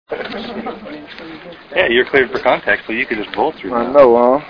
Yeah, you're cleared for contact, so you could just bowl through that. I know,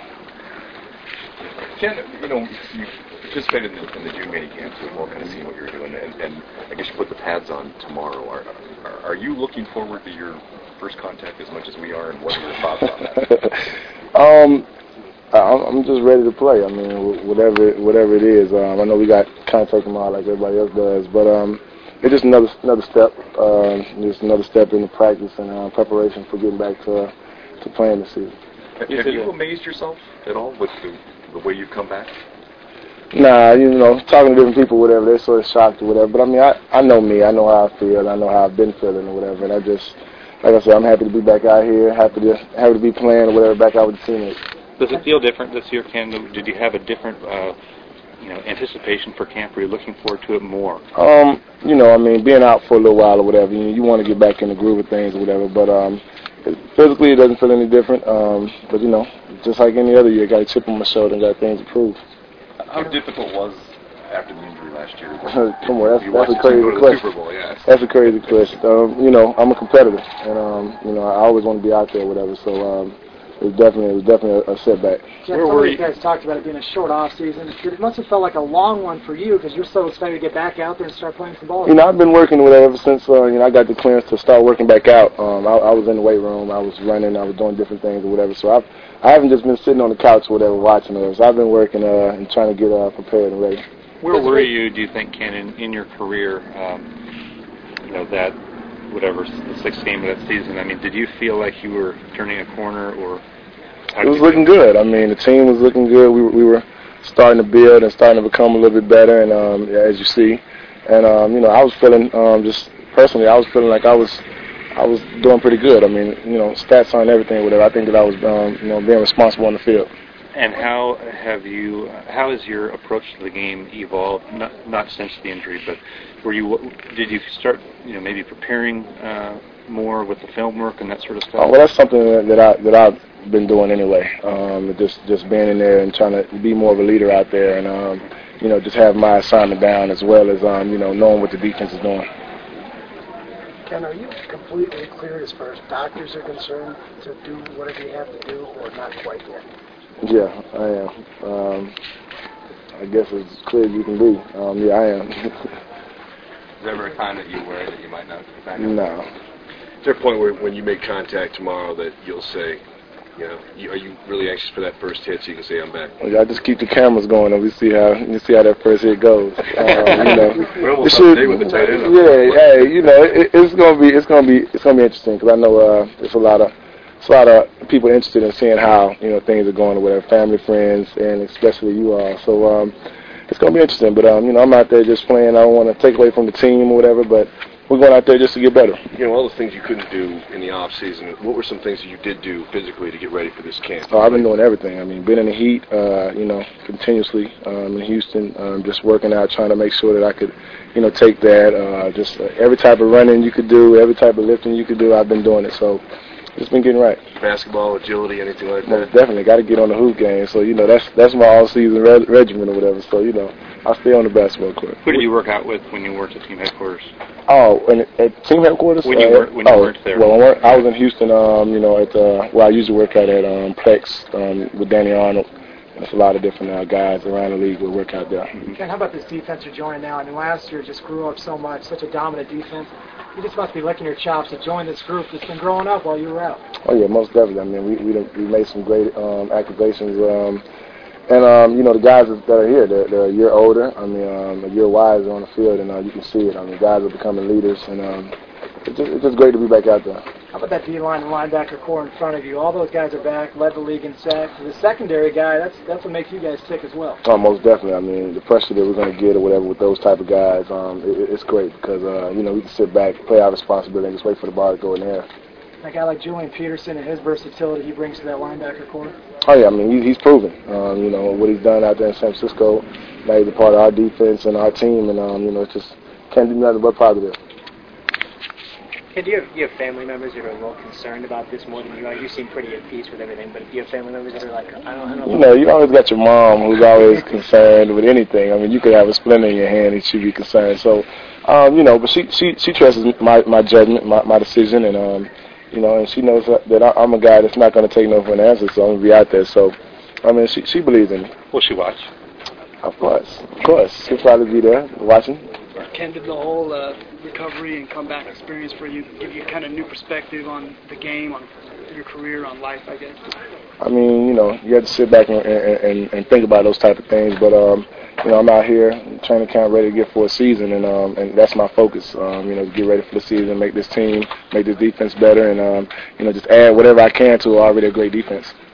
Ken, you participated in the June mini camps. We've all kind of seen what you were doing, and I guess you put the pads on tomorrow. Are you looking forward to your first contact as much as we are, and what are your thoughts on that? I'm just ready to play. I mean, whatever it is. I know we got contact tomorrow like everybody else does, but it's just another step. Just another step in the practice and preparation for getting back to playing this season. Have you amazed yourself at all with the way you've come back? Nah, talking to different people, whatever, they're sort of shocked or whatever. But I mean, I know me. I know how I feel. I know how I've been feeling or whatever. And I just, like I said, I'm happy to be back out here. Happy to be playing or whatever back out with the teammates. Does it feel different this year, Ken? Did you have a different, anticipation for camp? Were you looking forward to it more? I mean, being out for a little while or whatever, you want to get back in the groove of things or whatever. But physically, it doesn't feel any different. But just like any other year, got a chip on my shoulder and got things to prove. How difficult was after the injury last year? Come on, that's a crazy question. Super Bowl, yes. That's a crazy question. I'm a competitor, and I always want to be out there, or whatever. So it was definitely a setback. Jeff, some of you guys talked about it being a short off season. It must have felt like a long one for you because you're so excited to get back out there and start playing some ball. I've been working with it ever since I got the clearance to start working back out. I was in the weight room, I was running, I was doing different things or whatever. So I haven't just been sitting on the couch or whatever watching those. I've been working and trying to get prepared and ready. Where were you, do you think, Ken, in your career, that whatever, the sixth game of that season? I mean, did you feel like you were turning a corner, or? It was looking good. I mean, the team was looking good. We were starting to build and starting to become a little bit better, and as you see. And, I was feeling, just personally, I was feeling like I was doing pretty good. I mean, stats aren't everything, whatever. I think that I was, being responsible on the field. And how has your approach to the game evolved? Not since the injury, but did you start, maybe preparing more with the film work and that sort of stuff? Well, that's something that I've been doing anyway. Just being in there and trying to be more of a leader out there, and just have my assignment down as well as knowing what the defense is doing. Ken, are you completely clear as far as doctors are concerned to do whatever you have to do, or not quite yet? Yeah, I am. I guess as clear as you can be. Yeah, I am. Is there ever a time that you worry that you might not be back? No. Is there a point where when you make contact tomorrow that you'll say, are you really anxious for that first hit so you can say I'm back? Well, I just keep the cameras going and we see how that first hit goes. We're almost up to date with the tight end. Yeah, it's gonna be interesting because I know there's a lot of people interested in seeing how things are going or whatever, family, friends, and especially you all. So it's gonna be interesting. But I'm out there just playing. I don't want to take away from the team or whatever, but we're going out there just to get better. All the things you couldn't do in the off season. What were some things that you did do physically to get ready for this camp? Oh, I've been doing everything. I mean, been in the heat, continuously in Houston, just working out, trying to make sure that I could, take that. Just every type of running you could do, every type of lifting you could do, I've been doing it. So it's been getting right. Basketball, agility, anything like that? Most definitely. Got to get on the hoop game. So, that's my all-season regimen or whatever. So, I'll stay on the basketball court. Who did you work out with when you worked at team headquarters? Oh, at team headquarters? When you worked there? Well, I was in Houston, at where I usually work at Plex with Danny Arnold. There's a lot of different guys around the league who work out there. Ken, how about this defense you're joining now? I mean, last year just grew up so much, such a dominant defense. You just must be licking your chops to join this group that's been growing up while you were out. Oh, yeah, most definitely. I mean, we made some great accusations. The guys that are here, they're a year older. I mean, a year wiser on the field, and you can see it. I mean, guys are becoming leaders, and it's just great to be back out there. How about that D-line and linebacker core in front of you? All those guys are back, led the league in sacks. The secondary guy, that's what makes you guys tick as well. Oh, most definitely. I mean, the pressure that we're going to get or whatever with those type of guys, it's great because, we can sit back, play our responsibility, and just wait for the ball to go in there. A guy like Julian Peterson and his versatility he brings to that linebacker core? Oh, yeah. I mean, he's proven, what he's done out there in San Francisco. Now he's a part of our defense and our team, and, it's just can't do nothing but positive. And do you have family members that are a little concerned about this more than you are? You seem pretty at peace with everything, but do you have family members that are like, I don't know. You always got your mom who's always concerned with anything. I mean, you could have a splinter in your hand and she'd be concerned. So, but she trusts my judgment, my decision, and, you know, and she knows that I'm a guy that's not going to take no for an answer, so I'm going to be out there. So, I mean, she believes in me. Will she watch? Of course. She'll probably be there watching. Ken, did the whole recovery and comeback experience for you give you kind of new perspective on the game, on your career, on life, I guess? I mean, you know, you have to sit back and think about those type of things. But, you know, I'm out here training camp ready to get for a season, and that's my focus, you know, to get ready for the season, make this team, make this defense better, and, you know, just add whatever I can to already a great defense.